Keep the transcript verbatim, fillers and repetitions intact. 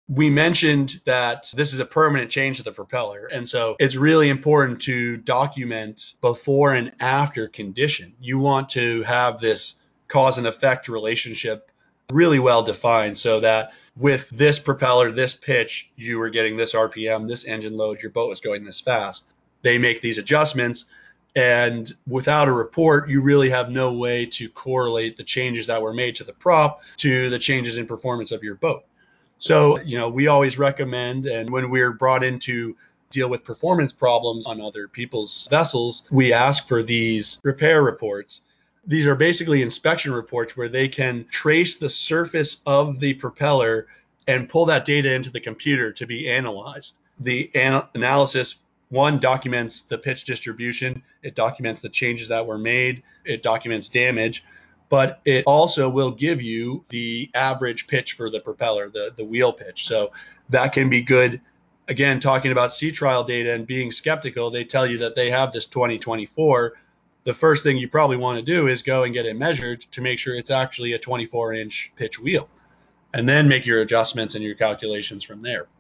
We mentioned that this is a permanent change to the propeller. And so it's really important to document before and after condition. You want to have this cause and effect relationship really well defined so that with this propeller, this pitch, you were getting this R P M, this engine load, your boat was going this fast. They make these adjustments. And without a report, you really have no way to correlate the changes that were made to the prop to the changes in performance of your boat. So, you know, we always recommend, and when we're brought in to deal with performance problems on other people's vessels, we ask for these repair reports. These are basically inspection reports where they can trace the surface of the propeller and pull that data into the computer to be analyzed. The an- analysis, one, documents the pitch distribution. It documents the changes that were made. It documents damage. But it also will give you the average pitch for the propeller, the, the wheel pitch. So that can be good. Again, talking about sea trial data and being skeptical, they tell you that they have this twenty twenty-four. The first thing you probably want to do is go and get it measured to make sure it's actually a twenty-four inch pitch wheel, and then make your adjustments and your calculations from there.